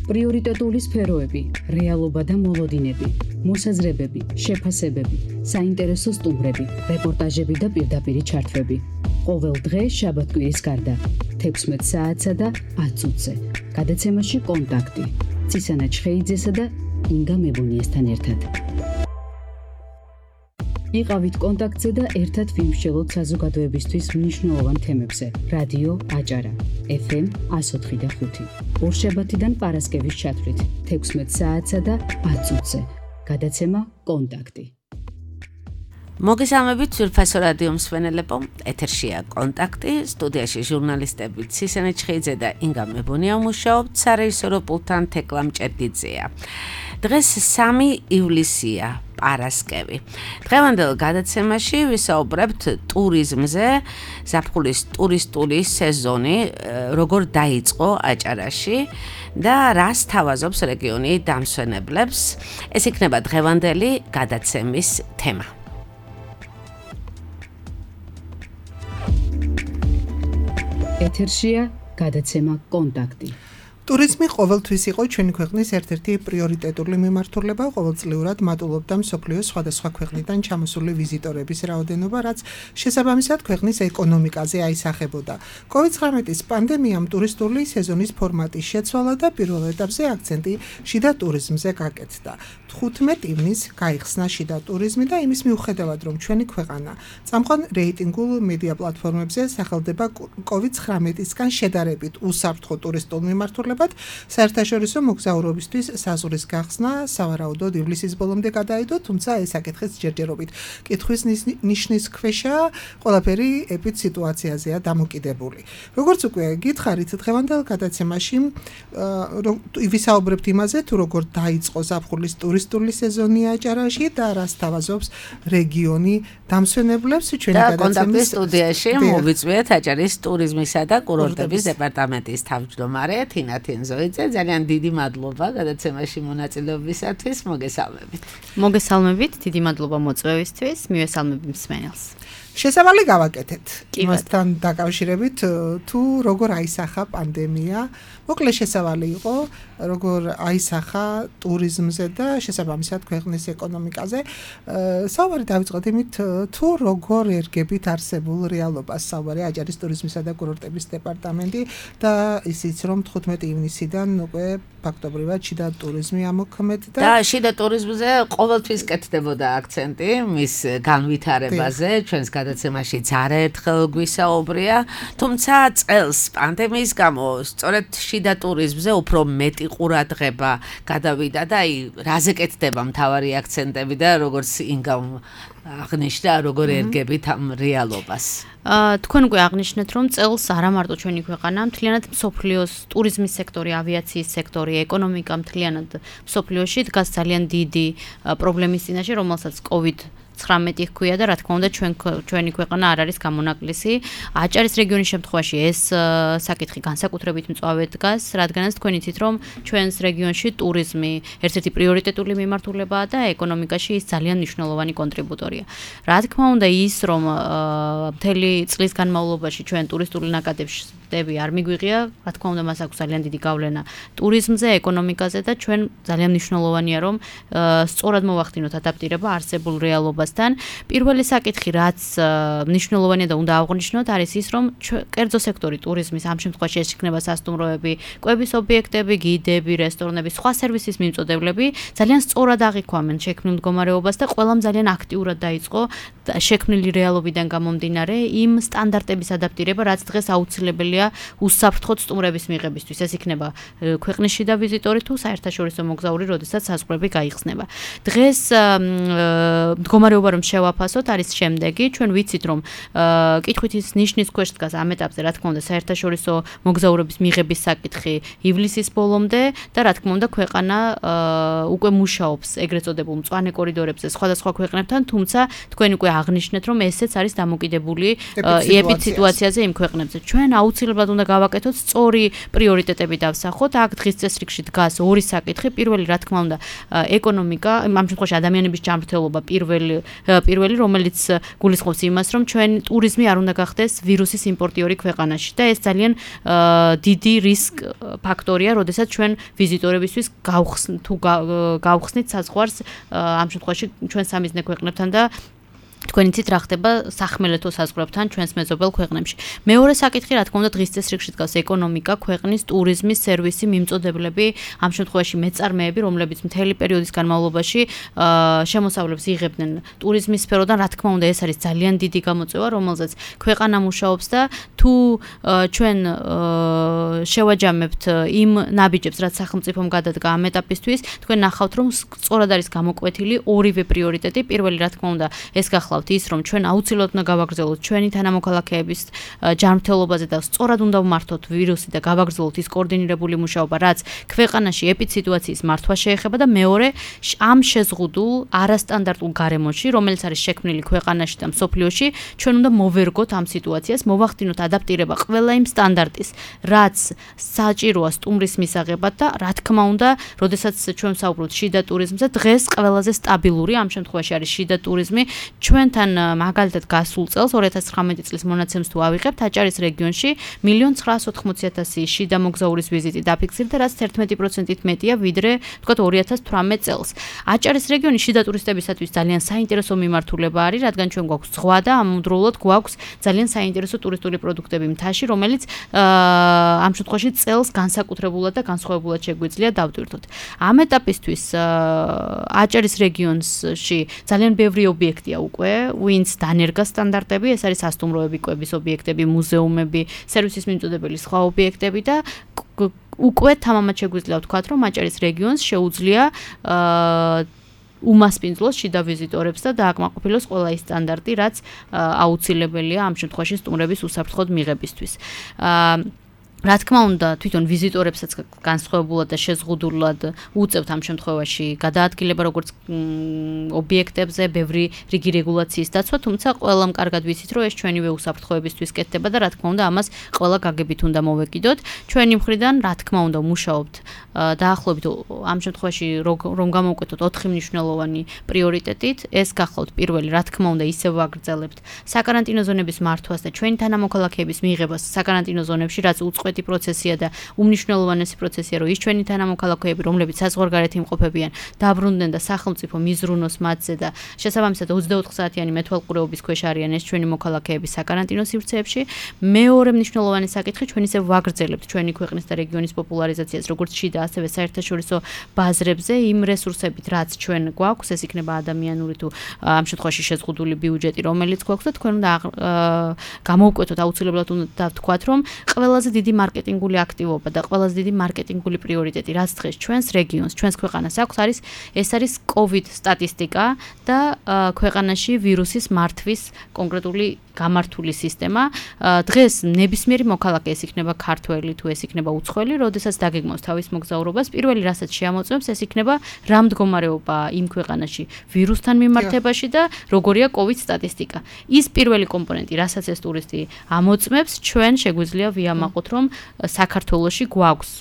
პრიორიტეტული სფეროები, რეალობა და მოლოდინები, მოსაზრებები, შეფასებები, საინტერესო სტუმრები, რეპორტაჟები და პირდაპირი ჩართვები. ყოველ დღე შაბათ-კვირის გარდა 16 საათსა და 10 წუთზე. გადაცემაში კონტაქტი. ცისანა ჩხეიძესა და ინგა მებუნიესთან ერთად. იყავით კონტაქტზე და ერთად ვიმსჯელოთ საზოგადოებისთვის მნიშვნელოვან თემებზე. რადიო აჭარა, FM 104.5. ორშაბათიდან პარასკევის ჩათვლით 16 საათსა და 10 წუთზე. გადაცემა კონტაქტი. მოგესალმებით ძვირფასო რადიო მსმენელებო, ეთერშია კონტაქტი, სტუდიაში ჟურნალისტები ცისანა ჩხეიძე და ინგა მებუნია მუშაობთ, სარეჟისორო პულტთან თეკლა მჭედიძეა. დღეს 3 ივლისია, პარასკევი. დღევანდელ გადაცემაში ვისაუბრებთ ტურიზმზე, ზაფხულის ტურისტული სეზონი, როგორ დაიწყო აჭარაში და რას თავაზობს რეგიონი დამსვენებლებს. ეს იქნება დღევანდელი გადაცემის თემა. ეთერშია გადაცემა კონტაქტი. ტურიზმი ყოველთვის იყო ჩვენი ქვეყნის ერთ-ერთი პრიორიტეტული მიმართულება, ყოველწლიურად მატულობდა მსოფლიოს სხვადასხვა ქვეყნიდან ჩამოსული ვიზიტორების რაოდენობა, რაც შესაბამისად ქვეყნის ეკონომიკაზე აისახებოდა. COVID-19 პანდემიამ ტურისტული სეზონის ფორმატი შეცვალა და პირველ ეტაპზე აქცენტი შიდა ტურიზმზე გაკეთდა. 15 ივნისს გაიხსნა შიდა ტურიზმი და იმის მიუხედავად, რომ ჩვენი ქვეყანა წამყვან რეიტინგულ მედია პლატფორმებზე სახელდება COVID-19-სგან შედარებით უსაფრთხო ტურისტულ მიმართულებად, საერთაშორისო მოგზაურობისთვის საზღვრის გახსნა სავარაუდოდ ივლისის ბოლომდე გადაიდო, თუმცა ეს საკითხიც ჯერჯერობით კითხვის ნიშნის ქვეშა, ყველაფერი ეპიდ სიტუაციაზეა დამოკიდებული. როგორც უკვე გითხარით, დღევანდელ გადაცემაში ვისაუბრებთ იმაზე, თუ როგორ დაიწყო ზაფხულის ტურისტული სეზონი აჭარაში და რას თავაზობს რეგიონი დამსვენებლებს. ჩვენი გადაცემის სტუდიაში მოვიწვიეთ აჭარის ტურიზმისა და კურორტების დეპარტამენტის თავმჯდომარე თინა თინზოიძე. ძალიან დიდი მადლობა გადაცემაში მონაწილეობისათვის. მოგესალმებით. მოგესალმებით, დიდი მადლობა მოწვევისთვის. მივესალმები მსმენელს. შესავალი გავაკეთეთ. იმასთან დაკავშირებით, თუ როგორ აისახა პანდემია, მოკლე შესავალი იყო, როგორ აისახა ტურიზმზე და შესაბამისად ქვეყნის ეკონომიკაზე. საუბარი დავიწყოთ იმით, თუ როგორ ერგებით არსებულ რეალობას. საუბარი აჭარის ტურიზმისა და კურორტების დეპარტამენტი და ისიც რომ 15 ივნისიდან უკვე ფაქტობრივად შიდა ტურიზმი ამოქმედდა. და შიდა ტურიზმზე ყოველთვის კეთდებოდა აქცენტი მის განვითარებაზე. ჩვენს გადაცემაში არაერთხელ გვისაუბრია, თუმცა წელს პანდემიის გამო სწორედ შიდა ტურიზმზე უფრო მეტი ყურადღება გადავიდა და რაზე კეთდება მთავარი აქცენტები და როგორც ინგამ აღნიშნა, როგორ ერგებით ამ რეალობას. თქვენ უკვე აღნიშნეთ, რომ წელს არა მარტო ჩვენი ქვეყანა, მთლიანად მსოფლიოს ტურიზმის სექტორი, ავიაციის სექტორი, ეკონომიკა მთლიანად მსოფლიოში დგას ძალიან დიდი პრობლემის წინაშე, რომელსაც COVID-19 ჰქვია და რა თქმა უნდა ჩვენი ქვეყანა არ არის გამონაკლისი. აჭარის რეგიონის შემთხვევაში ეს საკითხი განსაკუთრებით მწვავედ დგას, რადგანაც თქვენ იცით, რომ ჩვენს რეგიონში ტურიზმი ერთ-ერთი პრიორიტეტული მიმართულებაა და ეკონომიკაში ის ძალიან მნიშვნელოვანი კონტრიბუტორია. რა თქმა უნდა ის, რომ მთელი წლის განმავლობაში ჩვენ ტურისტული ნაკადები არ მიგვიღია, რა თქმა უნდა მას აქვს ძალიან დიდი გავლენა ტურიზმზე, ეკონომიკაზე და ჩვენ ძალიან მნიშვნელოვანია, რომ სწორად მოვახდინოთ ადაპტირება არსებულ რეალობასთან. პირველი საკითხი, რაც მნიშვნელოვანია და უნდა აღვნიშნოთ, არის ის, რომ კერძო სექტორი ტურიზმის ამ შემთხვევაში ეს იქნება სასტუმროები, კვების ობიექტები, გიდები, რესტორნები, სხვა სერვისის მიმწოდებლები ძალიან სწორად აღიქვამენ შექმნილ მდგომარეობას და ყველამ ძალიან აქტიურად დაიწყო შექმნილი რეალობიდან გამომდინარე იმ სტანდარტების ადაპტირება, რაც დღეს აუცილებელია უსაფრთხო სტუმრების მიღებისთვის. ეს იქნება ქვეყნის შიდა ვიზიტორი თუ საერთაშორისო მოგზაური, როდესაც საზღვრები გაიხსნება. დღეს მდგომარეობა რომ შევაფასოთ არის შემდეგი. ჩვენ ვიცით, რომ კითხვითის ნიშნის ქვეშ დგას ამ ეტაპზე, რა თქმა უნდა, საერთაშორისო მოგზაურობის მიღების საკითხი ივლისის ბოლომდე და რა თქმა უნდა, ქვეყანა უკვე მუშაობს ეგრეთ წოდებულ მწვანე კორიდორებზე სხვადასხვა ქვეყნებთან, თუმცა თქვენ უკვე აღნიშნეთ, რომ ესეც არის დამოკიდებული ეპიდ სიტუაციაზე იმ ქვეყნებზე. ჩვენ აუცილებლად უნდა გავაკეთოთ სწორი პრიორიტეტები დავსახოთ. აქ დღის წესრიგში დგას ორი საკითხი. პირველი, რა თქმა უნდა, ეკონომიკა, ამ შემთხვევაში ადამიანების ჯანმრთელობა პირველ პირველი, რომელიც გულისხმობს იმას, რომ ჩვენ ტურიზმი არ უნდა გახდეს ვირუსის იმპორტიორი ქვეყანაში და ეს ძალიან დიდი რისკ ფაქტორია, როდესაც ჩვენ ვიზიტორებისთვის გავხსნით საზღვარს ამ შემთხვევაში ჩვენ სამიზნე ქვეყნებთან და თქვენი თვით რა ხდება სახმელეთო საზღვრებთან ჩვენს მეზობელ ქვეყნებში. მეორე საკითხი, რა თქმა უნდა, დღის წესრიგში დგას ეკონომიკა, ქვეყნის ტურიზმის სერვისი, მიმწოდებლები, ამ შემთხვევაში მეწარმეები, რომლებიც მთელი პერიოდის განმავლობაში შემოსავლებს იღებდნენ ტურიზმის სფეროდან, რა თქმა უნდა, ეს არის ძალიან დიდი გამოწვევა, რომელზეც ქვეყანა მუშაობს და თუ ჩვენ შევაჯამებთ იმ ნაბიჯებს, რაც სახელმწიფომ გადადგა ამ ეტაპისთვის, თქვენ ნახავთ, რომ სწორად არის გამოკვეთილი ორივე პრიორიტეტი. პირველი, რა თქმა უნდა, ეს გახლავთ ის, რომ ჩვენ აუცილებლად უნდა გავაგრძელოთ ჩვენი თანამოქალაქეების ჯანმრთელობაზე და სწორად უნდა ვმართოთ ვირუსი და გავაგრძელოთ ის კოორდინირებული მუშაობა, რაც ქვეყანაში ეპიდსიტუაციის მართვა შეეხება და მეორე, ამ შეზღუდულ არასტანდარტულ გარემოში, რომელიც არის შექმნილი ქვეყანაში და მსოფლიოში, ჩვენ უნდა მოვერგოთ ამ სიტუაციას, მოვახდინოთ ადაპტირება ყველა იმ სტანდარტის, რაც საჭიროა სტუმრის მისაღებად და რა თქმა უნდა, როდესაც ჩვენ ვსაუბრობთ შიდა ტურიზმზე, დღეს ყველაზე სტაბილური ამ შემთხვევაში არის შიდა ტურიზმი. ჩვენთან მაგალითად გასულ წელს 2019 წლის მონაცემს თუ ავიღებთ, აჭარის რეგიონში 1,980,000 შიდა მოგზაურის ვიზიტი დაფიქსირდა, რაც 11%-ით მეტია ვიდრე, თქვათ 2018 წელს. აჭარის რეგიონი შიდა ტურისტებისათვის ძალიან საინტერესო მიმართულება არის, რადგან ჩვენ გვაქვს ზღვა და ამავდროულად გვაქვს ძალიან საინტერესო ტურისტული პროდუქტები მთაში, რომელიც ამ შემთხვევაში წელს განსაკუთრებულად და განსხვავებულად შეგვიძლია დავტვირთოთ. ამ ეტაპისთვის აჭარის რეგიონში ძალიან ბევრი ობიექტია უკვე, ვინც დანერგა სტანდარტები, ეს არის სასტუმროები, კვების ობიექტები, მუზეუმები, სერვისის მიმწოდებელი სხვა ობიექტები და უკვე თამამად შეგვიძლია ვთქვათ, რომ აჭარის რეგიონს შეუძლია უმასპინძლოს შიდა ვიზიტორებს და დააკმაყოფილოს ყველა ის სტანდარტი, რაც აუცილებელია ამ შემთხვევაში სტუმრების უსაფრთხოდ მიღებისთვის. რა თქმა უნდა, თვითონ ვიზიტორებსაც განსხვავებულად და შეზღუდულად უწევთ ამ შემთხვევაში გადაადგილება როგორც ობიექტებზე, ბევრი რიგი რეგულაციის დაცვა, თუმცა ყველამ კარგად ვიცით, რომ ეს ჩვენივე უსაფრთხოებისთვის კეთდება და რა თქმა უნდა, ამას ყველა გაგებით უნდა მოვეკიდოთ. ჩვენი მხრიდან, რა თქმა უნდა, მუშაობთ დაახლოებით ამ შემთხვევაში რომ გამოვკვეთოთ 4 მნიშვნელოვანი პრიორიტეტით, ეს გახლავთ პირველი, რა თქმა უნდა, ისევ ვაგრძელებთ საკარანტინო ზონების მართვას და ჩვენი თანამოქალაქეების მიღებას საკარანტინო ზონებში, რაც უწყვეტი პროცესია და უმნიშვნელოვანესი პროცესია, რომ ის ჩვენი თანამოქალაქეები, რომლებიც საზღვარგარეთ იმყოფებიან, დაბრუნდნენ და სახელმწიფო მიზრუნოს მათზე და შესაბამისად 24 საათიანი მეთვალყურეობის ქვეშ არიან ეს ჩვენი მოქალაქეები საკარანტინო სივრცეებში. მეორე მნიშვნელოვანი საკითხი, ჩვენ ისევ ვაგრძელებთ ჩვენი ქვეყნის და რეგიონის პოპულარიზაციას, როგორც შიდა, ასევე საერთაშორისო ბაზრებზე, იმ რესურსებით, რაც ჩვენ გვაქვს, ეს იქნება ადამიანური თუ ამ შემთხვევაში შეზღუდული ბიუჯეტი, რომელიც გვაქვს და თქვენ უნდა გამოვკვეთოთ, აუცილებლად უნდა ვთქვათ, რომ ყველაზე დიდი მარკეტინგული აქტივობა და ყველაზე დიდი მარკეტინგული პრიორიტეტი, რაც დღეს ჩვენს რეგიონს, ჩვენს ქვეყანას აქვს, ეს არის COVID სტატისტიკა და ქვეყანაში ვირუსის მართვის კონკრეტული გამართული სისტემა. დღეს ნებისმიერი მოქალაქე, ეს იქნება ქართველი თუ ეს იქნება უცხოელი, როდესაც დაგეგმავს თავის მოგზაურობას, პირველი რასაც შეამოწმებს, ეს იქნება რა მდგომარეობა იმ ქვეყანაში ვირუსთან მიმართებაში და როგორია COVID სტატისტიკა. ის პირველი კომპონენტი, რასაც ეს ტურისტი ამოწმებს, ჩვენ შეგვიძლია ვიამაყოთ, რომ საქართველოში გვაქვს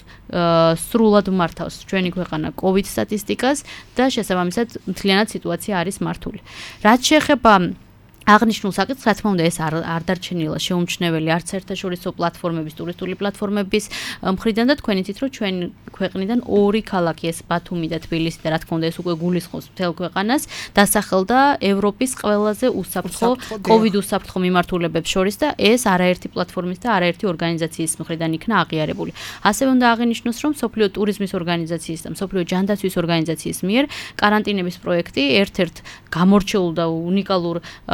სრულად მართავს ჩვენი ქვეყანა COVID სტატისტიკას და შესაბამისად მთლიანად სიტუაცია არის მართული. რაც შეეხება აღნიშნულ საკითხს, რა თქმა უნდა, ეს არ დარჩენილა შეუმჩნეველი არც საერთაშორისო პლატფორმების, ტურისტული პლატფორმების მხრიდან და თქვენი თვით, რომ ჩვენ ქვეყნიდან ორი ქალაქი, ეს ბათუმი და თბილისი და რა თქმა უნდა, ეს უკვე გულისხმობს მთელ ქვეყანას, დასახელდა ევროპის ყველაზე უსაფრთხო COVID უსაფრთხო მიმართულებებს შორის და ეს არაერთი პლატფორმის და არაერთი ორგანიზაციის მხრიდან იქნა აღიარებული. ასევე უნდა აღინიშნოს, რომ მსოფლიო ტურიზმის ორგანიზაციის და მსოფლიო ჯანდაცვის ორგანიზაციის მიერ კარანტინების პროექტი ერთ-ერთ გამორჩეულ და უნიკალურ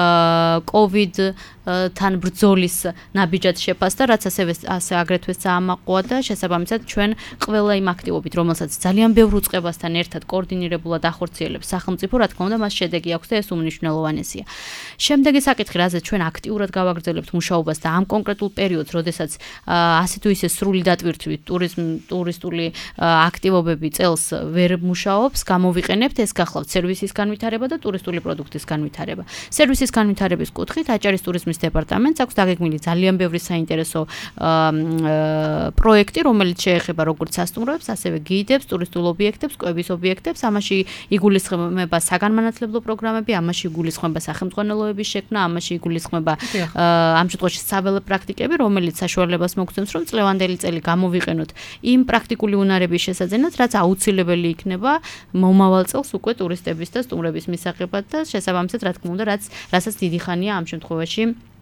COVID-თან ბრძოლის ნაბიჯად შეფასდა, რაც ასე აგრეთვე საამაყოა და შესაბამისად ჩვენ ყველა იმ აქტივობით, რომელსაც ძალიან ბევრ უწყებასთან ერთად კოორდინირებულად ახორციელებს სახელმწიფო, რა თქმა უნდა, მას შედეგი აქვს და ეს უმნიშვნელოვანესია. შემდეგი საკითხი, რაზეც ჩვენ აქტიურად გავაგრძელებთ მუშაობას და ამ კონკრეტულ პერიოდს, როდესაც ასე თუ ისე სრული დატვირთვით ტურისტული აქტივობები წელს ვერ მუშაობს, გამოვიყენებთ ეს გახლავთ სერვისის განვითარება და ტურისტული პროდუქტის განვითარება. სერვისის განვითარების კუთხით აჭარის ტურიზმის ტურიზმის დეპარტამენტს აქვს დაგეგმილი ძალიან ბევრი საინტერესო პროექტი, რომელიც შეეხება როგორც სასტუმროებს, ასევე გიდებს, ტურისტულ ობიექტებს, კვების ობიექტებს, ამაში იგულისხმება საგანმანათლებლო პროგრამები, ამაში იგულისხმება სახელმძღვანელოების შექმნა, ამაში იგულისხმება ამ შემთხვევაში საველე პრაქტიკები, რომელიც საშუალებას მოგცემს, რომ წლევანდელი წელი გამოვიყენოთ იმ პრაქტიკული უნარების შესაძენად, რაც აუცილებელი იქნება მომავალ წელს უკვე ტურისტების და სტუმრების მისაღებად და შესაბამისად, რა თქმა უნდა, რასაც დიდი ხანია ამ შემთხვევაში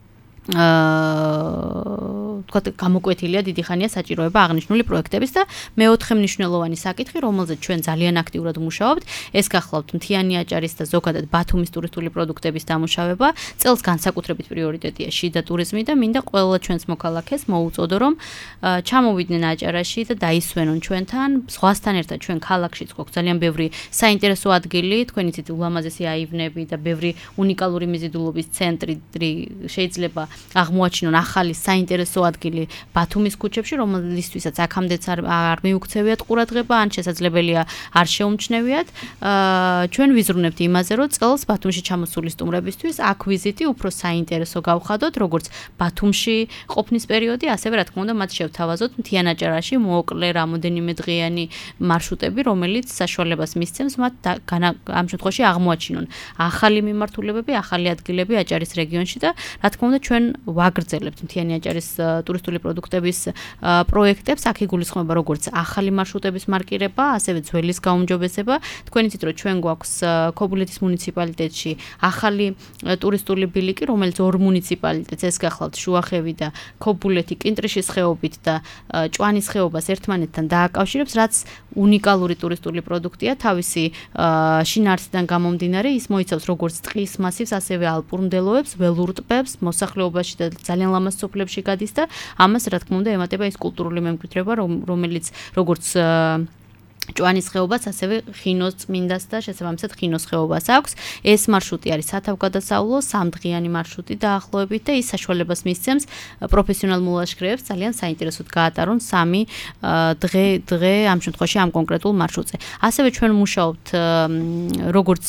თქვათ გამოკვეთილია დიდი ხანია საჭიროება აღნიშნული პროექტების და მეოთხე მნიშვნელოვანი საკითხი, რომელზეც ჩვენ ძალიან აქტიურად მუშაობთ, ეს გახლავთ მთიანი აჭარის და ზოგადად ბათუმის ტურისტული პროდუქტების დამუშავება. წელს განსაკუთრებით პრიორიტეტია შიდა ტურიზმი და მინდა ყველა ჩვენს მოქალაქეს მოუწოდო, რომ ჩამოვიდნენ აჭარაში და დაისვენონ ჩვენთან, ზღვასთან ერთად ჩვენ ქალაქშიც გვაქვს ძალიან ბევრი საინტერესო ადგილი, თქვენ იცით ულამაზესი აივნები და ბევრი უნიკალური მიზიდულობის ცენტრი შეიძლება აღმოაჩინონ ახალი საინტერესო ადგილი ბათუმის ქუჩებში, რომელისთვისაც აქამდეც არ მიუქცევიათ ყურადღება, ან შესაძლებელია არ შეუმჩნევიათ. ჩვენ ვიზრუნებთ იმაზე, რომ წელს ბათუმში ჩამოსული სტუმრებისთვის აქ ვიზიტი უფრო საინტერესო გავხადოთ, როგორც ბათუმში ყოფნის პერიოდი, ასევე რა თქმა უნდა, მათ შევთავაზოთ მთიან აჭარაში მოკლე რამოდენიმე დღიანი მარშრუტები, რომელიც საშუალებას მისცემს მათ ამ შემთხვევაში აღმოაჩინონ ახალი მიმართულებები, ახალი ადგილები აჭარის რეგიონში და რა თქმა უნდა, ჩვენ ვაგრძელებთ მთიანი აჭარის ტურისტული პროდუქტების პროექტებს, აქ იგულისხმება როგორც ახალი მარშრუტების მარკირება, ასევე ძველის გაუმჯობესება. თქვენ იცით, რომ ჩვენ გვაქვს ქობულეთის მუნიციპალიტეტში ახალი ტურისტული ბილიკი, რომელიც ორ მუნიციპალიტეტს ეს გახლავთ შუახევი და ქობულეთი კინტრიშის ხეობით და ჭვანის ხეობას ერთმანეთთან დააკავშირებს, რაც უნიკალური ტურისტული პროდუქტია, თავისი შინაარსიდან გამომდინარე, ის მოიცავს როგორც ტყის მასივს, ასევე ალპურ მდელოებს, ველურ ტბებს, მოსახლეობაში და ძალიან ლამაზ სოფლებში გადის და ამას რა თქმა უნდა ემატება ის კულტურული მემკვიდრეობა, რომელიც როგორც ჭვანის ხეობას, ასევე ხინოს წმინდას და შესაბამისად ხინოს ხეობას აქვს. ეს მარშრუტი არის სათავგადასავლო, სამდღიანი მარშრუტი დაახლოებით და ის საშუალებას მისცემს პროფესიონალ მულაშქრეებს ძალიან საინტერესოდ გაატარონ 3 დღე ამ შემთხვევაში ამ კონკრეტულ მარშრუტზე. ასევე ჩვენ მუშაობთ როგორც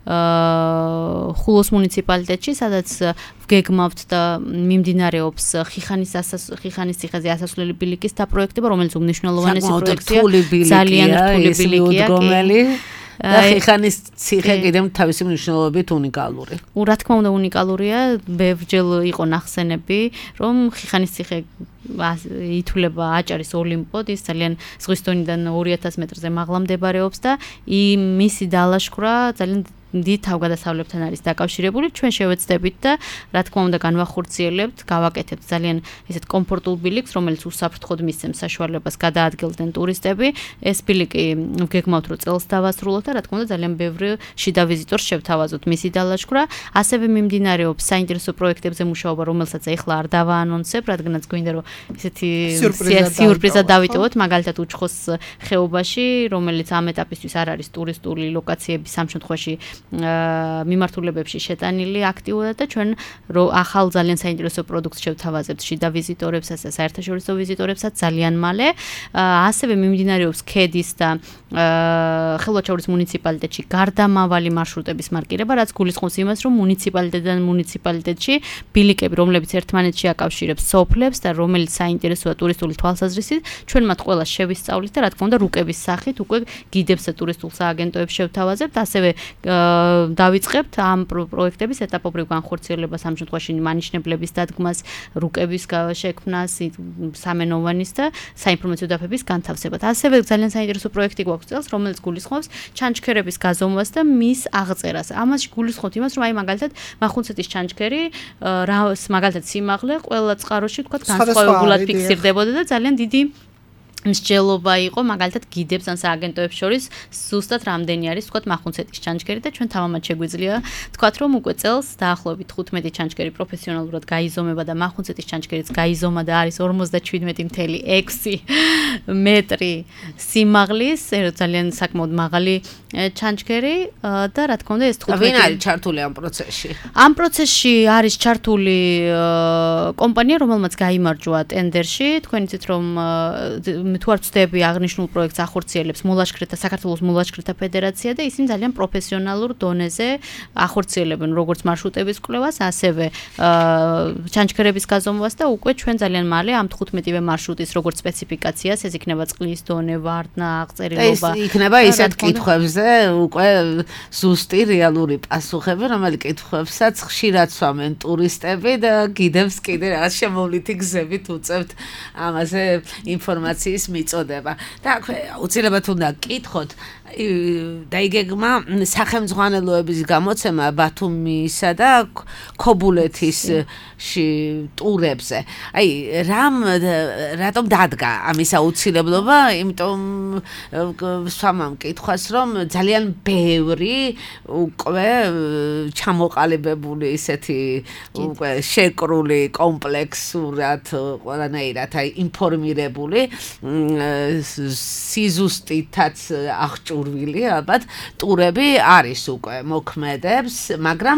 ხულოს მუნიციპალიტეტში, სადაც გეგმავთ და მიმდინარეობს ხიხანის ციხეზე ასასვლელი ბილიკის დაპროექტება, რომელიც უმნიშვნელოვანესი პროექტია, ძალიან რთული ბილიკია. და ხიხანის ციხე კიდევ თავისი მნიშვნელობით უნიკალური. რა თქმა უნდა უნიკალურია, ბევრჯერ იყო ნახსენები, რომ ხიხანის ციხე ითვლება აჭარის ოლიმპოდ, ის ძალიან ზღვის დონიდან 2000 მეტრზე მაღლა მდებარეობს და მისი დალაშქვრა ძალიან დიდ თავგადასავლებთან არის დაკავშირებული. ჩვენ შევეცდებით და რა თქმა უნდა განვახორციელებთ, გავაკეთებთ ძალიან ესეთ კომფორტულ ბილიკს, რომელიც უსაფრთხოდ მისცემს საშუალებას გადაადგილდნენ ტურისტები. ეს ბილიკი გეგმავთ, რომ წელს დავასრულოთ და რა თქმა უნდა ძალიან ბევრი შიდა ვიზიტორს შევთავაზოთ მისი დალაშქვრა. ასევე მიმდინარეობს საინტერესო პროექტებზე მუშაობა, რომელსაც ეხლა არ დავაანონსებ, რადგანაც გვინდა რომ ესეთი სიურპრიზად დავიტოვოთ, მაგალითად უჩხოს ხეობაში, რომელიც ამ ეტაპისთვის არ არის ტურისტული ლოკაციების ამ შემთხვევაში მიმართულებებში შეტანილი აქტიურად და ჩვენ ახალ ძალიან საინტერესო პროდუქტს შევთავაზებთ შიდა ვიზიტორებსაც და საერთაშორისო ვიზიტორებსაც ძალიან მალე. ასევე მიმდინარეობს ქედის და ხელვაჩაურის მუნიციპალიტეტში გარდამავალი მარშრუტების მარკირება, რაც გულისხმობს იმას, რომ მუნიციპალიტეტიდან მუნიციპალიტეტში ბილიკები, რომლებიც ერთმანეთში აკავშირებს სოფლებს და რომელიც საინტერესოა ტურისტული თვალსაზრისით, ჩვენ მათ ყველას შევისწავლით და რა თქმა უნდა რუკების სახით უკვე გიდებს და ტურისტულ სააგენტოებს შევთავაზებთ, ასევე დავიწყებთ ამ პროექტების ეტაპობრივ განხორციელებას, ამ შემთხვევაში მანიშნებლების დადგმას, რუკების შექმნას, სამენოვანის და საინფორმაციო დაფების განთავსებას. ასევე ძალიან საინტერესო პროექტი გვაქვს წელს, რომელიც გულისხმობს ჩანჩქერების გაზომვას და მის აღწერას. ამაში გულისხმობთ იმას, რომ აი მაგალითად მახუნცეთის ჩანჩქერი, მაგალითად სიმაღლე ყველა წყაროში თქვა განსხვავებულად ფიქსირდებოდა და ძალიან დიდი მსჯელობა იყო მაგალითად გიდებს ან სააგენტოებს შორის ზუსტად რამდენი არის თქვათ მახუნცეთის ჩანჩქერი და ჩვენ თამამად შეგვიძლია თქვათ რომ უკვე წელს დაახლოებით 15 ჩანჩქერი პროფესიონალურად გაიზომება და მახუნცეთის ჩანჩქერიც გაიზომა და არის 57.6 მეტრი სიმაღლის, ძალიან საკმაოდ მაღალი ჩანჩქერი და რა თქმა უნდა ეს 15 ვინ არის ჩართული ამ პროცესში? ამ პროცესში არის ჩართული კომპანია, რომელმაც გაიმარჯვა ტენდერში. თქვენ იცით რომ თუ არ ვწდები აღნიშნულ პროექტს ახორციელებს მოლაშქრეთა საქართველოს მოლაშქრეთა ფედერაცია და ისინი ძალიან პროფესიონალურ დონეზე ახორციელებენ როგორც მარშრუტების კვლევას, ასევე ჩანჩქერების გაზომვას და უკვე ჩვენ ძალიან მალე ამ 15-ვე მარშრუტის როგორც სპეციფიკაციას, ეს იქნება წყლის დონე, ვარდნა, აღწერილობა. ეს იქნება ისეთ კითხვებზე უკვე ზუსტი რეალური პასუხები, რომელი კითხვებსაც ხშირად სვამენ ტურისტები და გიდებს კიდე რაღაც შემოვლითი გზებით უწევთ ამაზე ინფორმაციის მიწოდება. და აქვე უცილებლად უნდა კითხოთ დაიგეგმა სახელმძღვანელოების გამოცემა ბათუმისა და ქობულეთის ტურებზე. აი, რატომ დადგა ამის აუცილებლობა? იმიტომ სვამამ კითხვას, რომ ძალიან ბევრი უკვე ჩამოყალიბებული ისეთი უკვე შეკრული კომპლექსურად ყველანაირად აი ინფორმირებული სიზუსტითაც აღჭურვილი ალბათ ტურები არის უკვე მოქმედებს, მაგრამ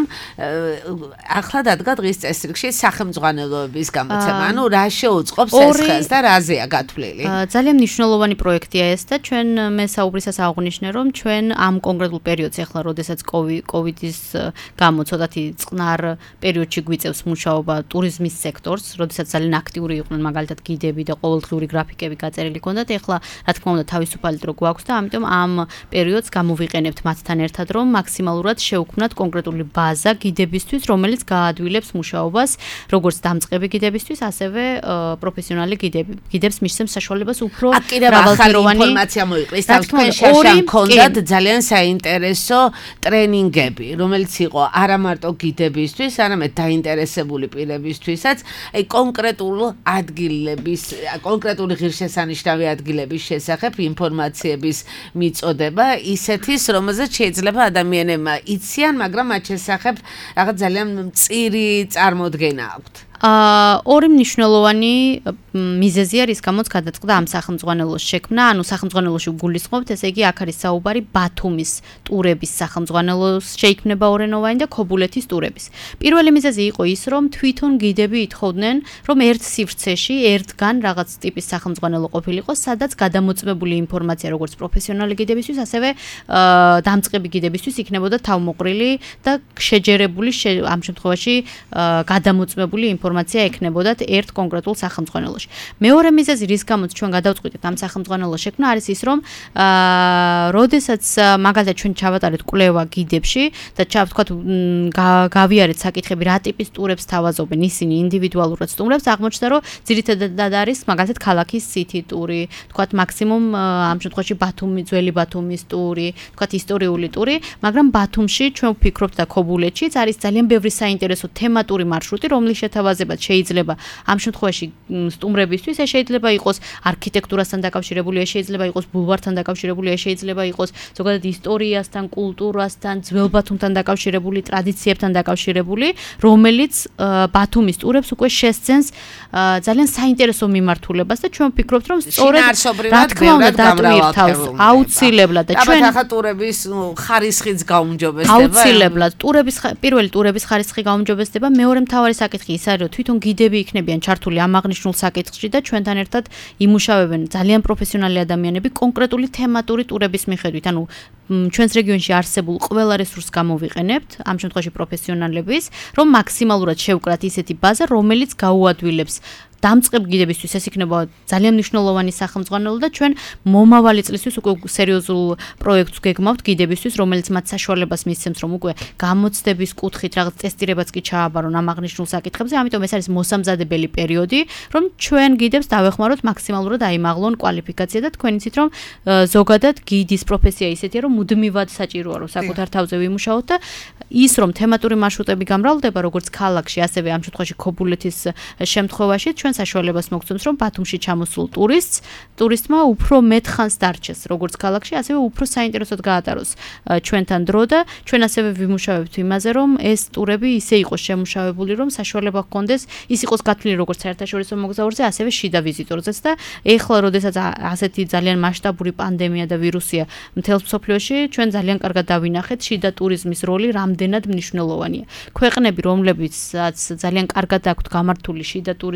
ახლა დადგა დღის წესრიგში სახელმძღვანელოების გამოცემა. ანუ რა შეუწყობს ეს ხელს და რაზეა გათვლილი? ძალიან მნიშვნელოვანი პროექტია ეს და ჩვენ მე საუბრისას აღვნიშნე, რომ ჩვენ ამ კონკრეტულ პერიოდს ახლა, როდესაც კოვიდის გამო ცოტათი წყნარ პერიოდში გვიწევს მუშაობა ტურიზმის სექტორს, როდესაც ძალიან აქტიური იყვნენ მაგალითად გიდები და ყოველდღიური გრაფიკები გაწერილი ჰქონდათ, ახლა რა თქმა უნდა თავისუფალი დრო გვაქვს და ამიტომ ამ პერიოდს გამოვიყენებთ მათთან ერთად, რომ მაქსიმალურად შევქმნათ კონკრეტული ბაზა გიდებისთვის, რომელიც გაადვილებს მუშაობას როგორც დამწყები გიდებისთვის, ასევე პროფესიონალი გიდებს მისცემს საშუალებას უფრო მრავალფეროვანი ინფორმაცია მოიყრის. თქვენ შაშან ქონდათ ძალიან საინტერესო ტრენინგები, რომელიც იყო არა მარტო გიდებისთვის, არამედ დაინტერესებული პირებისთვისაც, აი კონკრეტულ ადგილების, კონკრეტული ღირსშესანიშნავი ადგილების შესახებ ინფორმაციების მიწოდება ისეთის, რომელზეც შეიძლება ადამიანებმა იციან, მაგრამ მათ შესახებ რაღაც ძალიან მწირი წარმოდგენა აქვთ. ორი მნიშვნელოვანი მიზეზია, რის გამოც გადაწყდა ამ სახელმძღვანელოს შექმნა, ანუ სახელმძღვანელოში გულისხმობთ, ესე იგი აქ არის საუბარი ბათუმის ტურების სახელმძღვანელოს შეიქმნება ორენოვანი და ქობულეთის ტურების. პირველი მიზეზი იყო ის, რომ თვითონ გიდები ითხოვდნენ, რომ ერთ სივრცეში ერთგან რაღაც ტიპის სახელმძღვანელო ყოფილიყო, სადაც გადამოწმებული ინფორმაცია როგორც პროფესიონალი გიდებისთვის, ასევე დამწყები გიდებისთვის იქნებოდა თავმოყრილი და შეჯერებული ამ შემთხვევაში გადამოწმებული ინფორმაცია ექნებოდათ ერთ კონკრეტულ სახელმძღვანელოში. მეორე მიზეზი, რის გამოც ჩვენ გადავწყვიტეთ ამ სახელმძღვანელოს შექმნა, არის ის, რომ როდესაც მაგალითად ჩვენ ჩავატარეთ კვლევა გიდებში და ვთქვათ გავიარეთ საკითხები, რა ტიპის ტურებს თავაზობენ ისინი ინდივიდუალურად სტუმრებს, აღმოჩნდა, რომ ძირითადად არის მაგალითად ქალაქის city ტური, ვთქვათ მაქსიმუმ ამ შემთხვევაში ბათუმი, ძველი ბათუმის ტური, ვთქვათ ისტორიული ტური, მაგრამ ბათუმში ჩვენ ვფიქრობთ და ქობულეთშიც არის ძალიან ბევრი საინტერესო თემატური მარშრუტი, რომლის შეთავაზებაც შეიძლება ამ შემთხვევაში სტუმრებისთვის ეს შეიძლება იყოს არქიტექტურასთან დაკავშირებული, ეს შეიძლება იყოს ბულვართან დაკავშირებული, ეს შეიძლება იყოს ზოგადად ისტორიასთან, კულტურასთან, ძველ ბათუმთან დაკავშირებული, ტრადიციებთან დაკავშირებული, რომელიც ბათუმის ტურებს უკვე შესცენს ძალიან საინტერესო მიმართულებას და ჩვენ ვფიქრობთ, რომ სწორედ რა თქმა უნდა დატვირთავს აუცილებლად და ჩვენ ახლა ტურების ხარისხიც გაუმჯობესდება. აუცილებლად პირველი ტურების ხარისხი გაუმჯობესდება, მეორე მთავარი საკითხი ის არის, რომ თვითონ გიდები იქნებიან ჩართული ამ აღნიშნულ საკითხში და ჩვენთან ერთად იმუშავებენ ძალიან პროფესიონალი ადამიანები კონკრეტული თემატური ტურების მიხედვით. ანუ ჩვენს რეგიონში არსებულ ყველა რესურსს გამოვიყენებთ, ამ შემთხვევაში პროფესიონალების, რომ მაქსიმალურად შევკრათ ისეთი ბაზა, რომელიც გაუადვილებს დამწყებ გიდებისთვის ეს იქნება ძალიან მნიშვნელოვანი სახელმძღვანელო და ჩვენ მომავალი წლისთვის უკვე სერიოზულ პროექტს გეგმავთ გიდებისთვის, რომელიც მათ საშუალებას მისცემს, რომ უკვე გამოცდების კუთხით რაღაც ტესტირებაც კი ჩააბარონ ამ აღნიშნულ საკითხებზე, ამიტომ ეს არის მოსამზადებელი პერიოდი, რომ ჩვენ გიდებს დავეხმაროთ მაქსიმალურად აიმაღლონ კვალიფიკაცია და თქვენ იცით, რომ ზოგადად გიდის პროფესია ისეთია, რომ მუდმივად საჭიროა, რომ საკუთარ თავზე ვიმუშაოთ და ის, რომ თემატური მარშრუტები გამრავლდება, როგორც ქალაქში, ასევე ამ შემთხვევაში ქობულეთის შემთხვევაში ჩვენ საშუალებას მოგცემს, რომ ბათუმში ჩამოსულ ტურისტმა უფრო მეტ ხანს დარჩეს, როგორც ქალაქში, ასევე უფრო საინტერესოდ გაატაროს ჩვენთან დრო და ჩვენ ასევე ვიმუშავებთ იმაზე, რომ ეს ტურები ისე იყოს შემუშავებული, რომ საშუალება ჰქონდეს, ის იყოს გათვლილი როგორც საერთაშორისო მოგზაურზე, ასევე შიდა ვიზიტორზეც და ეხლა, როდესაც ასეთი ძალიან მასშტაბური პანდემია და ვირუსია მთელ მსოფლიოში, ჩვენ ძალიან კარგად დავინახეთ შიდა ტურიზმის როლი რამდენად მნიშვნელოვანია. ქვეყნები, რომლებიცაც ძალიან კარგად აქვთ გამართული შიდა ტურიზმი და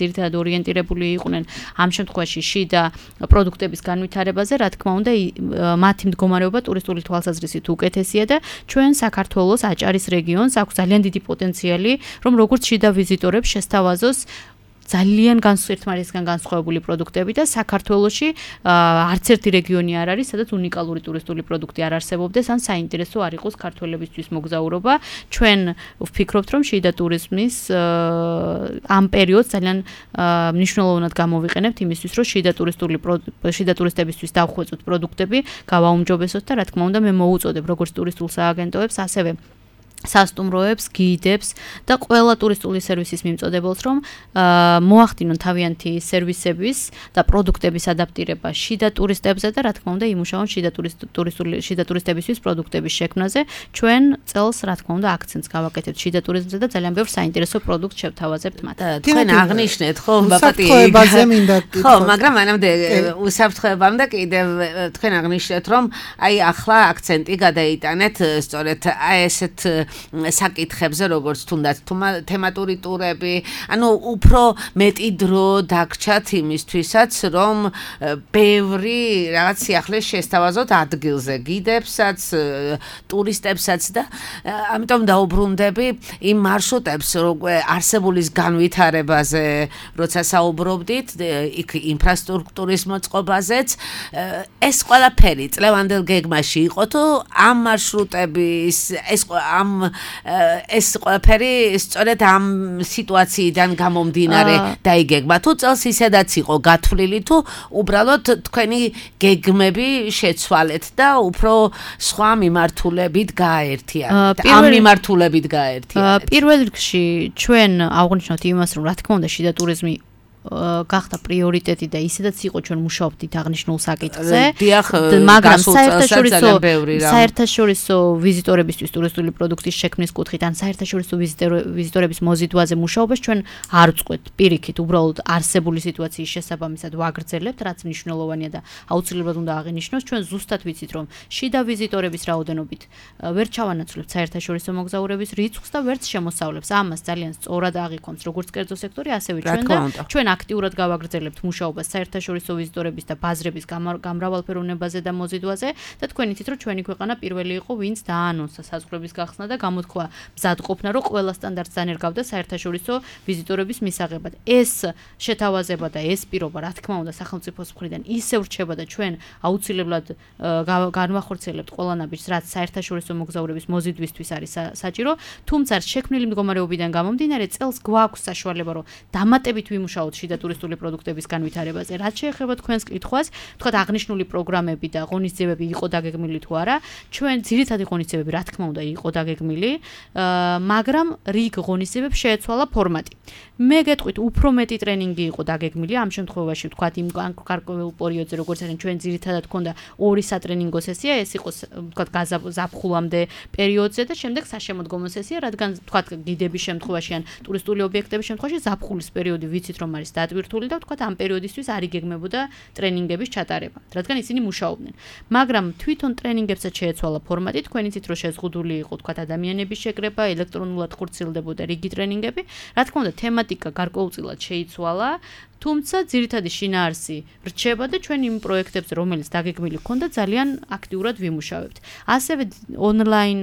ძირითადად ორიენტირებული იყვნენ ამ შემთხვევაში შიდა პროდუქტების განვითარებაზე, რა თქმა უნდა, მათი მდგომარეობა ტურისტული თვალსაზრისით უკეთესია და ჩვენ საქართველოს აჭარის რეგიონს აქვს ძალიან დიდი პოტენციალი, რომ როგორც შიდა ვიზიტორებს შესთავაზოს ძალიან ერთმანეთისგან განსხვავებული პროდუქტები და საქართველოში არც ერთი რეგიონი არ არის, სადაც უნიკალური ტურისტული პროდუქტი არ არსებობდეს, ან საინტერესო არ იყოს ქართველებისთვის მოგზაურობა. ჩვენ ვფიქრობთ, რომ შიდა ტურიზმის ამ პერიოდს ძალიან მნიშვნელოვნად გამოვიყენებთ იმისთვის, რომ შიდა ტურისტებისთვის დავხვეწოთ პროდუქტები, გავაუმჯობესოთ და რა თქმა უნდა მე მოუწოდებ როგორც ტურისტულ სააგენტოებს, ასევე სასტუმროებს, გიდებს და ყველა ტურისტული სერვისის მიმწოდებელს, რომ მოახდინონ თავიანთი სერვისების და პროდუქტების ადაპტირება შიდა ტურისტებზე და რა თქმა უნდა იმუშაონ შიდა ტურისტებისთვის პროდუქტების შექმნაზე. ჩვენ წელს რა თქმა უნდა აქცენტს გავაკეთებთ შიდა ტურიზმზე და ძალიან ბევრ საინტერესო პროდუქტს შევთავაზებთ მათ. თქვენ აღნიშნეთ ხო უსაფრთხოებაზე მინდა ხო, მაგრამ მანამდე უსაფრთხოებამდე კიდევ თქვენ აღნიშნეთ, რომ აი ახლა აქცენტი გადაიტანეთ სწორედ აი ესეთ საკითხებზე, როგორც თუნდაც თემატური ტურები, ანუ უფრო მეტი დრო დაგჭათ იმისთვისაც, რომ ბევრი რაღაც სიახლე შესთავაზოთ ადგილზე, გიდებსაც, ტურისტებსაც და ამიტომ დაუბრუნდები იმ მარშრუტებს, როგორ არსებულის განვითარებაზე, როცა საუბრობდით, იქ ინფრასტრუქტურის მოწყობაზეც, ეს ყველაფერი წლევანდელ გეგმაში იყო თუ ამ მარშრუტების ეს ყველაფერი სწორედ ამ სიტუაციიდან გამომდინარე დაიგეგმა თუ წელს ისედაც იყო გათვლილი თუ უბრალოდ თქვენი გეგმები შეცვალეთ და უფრო სხვა მიმართულებით გააერთიანეთ ამ მიმართულებით გააერთიანეთ პირველ რიგში ჩვენ აღვნიშნოთ იმას რომ რა თქმა უნდა შიდა ტურიზმი გახდა პრიორიტეტი და ისედაც იყო ჩვენ მუშაობდით აღნიშნულ საკითხზე. მაგრამ საერთაშორისო ვიზიტორებისთვის ტურისტული პროდუქტის შექმნის კუთხით ან საერთაშორისო ვიზიტორების მოზიდვაზე მუშაობას ჩვენ არ ვწყვეტ პირიქით, უბრალოდ არსებული სიტუაციის შესაბამისად ვაგრძელებთ, რაც მნიშვნელოვანია და აუცილებლად უნდა აღინიშნოს. ჩვენ ზუსტად ვიცით, რომ შიდა ვიზიტორების რაოდენობით ვერ ჩავანაცვლებთ საერთაშორისო მოგზაურების რიცხვს და ვერც შემოსავლებს. ამას ძალიან სწორად აღიქონს როგორც კერძო სექტორი, ასევე ჩვენ აქტიურად გავაგრძელებთ მუშაობას საერთაშორისო ვიზიტორების და ბაზრების გამრავალფეროვნებაზე და მოზიდვაზე და თქვენ იცით რომ ჩვენი ქვეყანა პირველი იყო ვინც დაანონსა საზღვრების გახსნა და გამოთქვა მზადყოფნა რომ ყველა სტანდარტს დანერგავდა საერთაშორისო ვიზიტორების მისაღებად ეს შეთავაზება და ეს პირობა რა თქმა უნდა სახელმწიფოს მხრიდან ისევ რჩება და ჩვენ აუცილებლად განვახორციელებთ ყველა ნაბიჯს რაც საერთაშორისო მოგზაურების მოზიდვისთვის არის საჭირო თუმცა შექმნილი მდგომარეობიდან გამომდინარე წელს გვაქვს საშუალება რომ დამატებით ვიმუშაოთ და ტურისტული პროდუქტების განვითარებაზე. რაც შეეხება თქვენს კითხვას, თქვათ აღნიშნული პროგრამები და ღონისძიებები იყო დაგეგმილი თუ არა, ჩვენ ძირითადი ღონისძიებები რა თქმა უნდა იყო დაგეგმილი, მაგრამ რიგ ღონისძიებებს შეეცვალა ფორმატი. მე გეტყვით, უფრო მეტი ტრენინგი იყო დაგეგმილი ამ შემთხვევაში, თქვათ იმ გარკვეულ პერიოდზე, როგორც არის ჩვენ ძირითადად ქონდა 2 სატრენინგო სესია, ეს იყო თქვათ გაზაფხულამდე პერიოდზე და შემდეგ საშემოდგომო სესია, რადგან თქვათ გიდების შემთხვევაში ან ტურისტული ობიექტების შემთხვევაში ზაფხულის პერიოდი ვიცით რომ არის დატვირთული და ვთქვათ ამ პერიოდისთვის არ იგეგმებოდა ტრენინგების ჩატარება, რადგან ისინი მუშაობდნენ. მაგრამ თვითონ ტრენინგებსაც შეეცვალა ფორმატი, თქვენ იცით რომ შეზღუდული იყო ვთქვათ ადამიანების შეკრება, ელექტრონულად ხორციელდებოდა რიგი ტრენინგები, რა თქმა უნდა თემატიკა გარკვეულწილად შეიცვალა, თუმცა ძირითადი შინაარსი რჩება და ჩვენ იმ პროექტებზე რომელიც დაგეგმილი ჰქონდა ძალიან აქტიურად ვიმუშავებთ. ასევე ონლაინ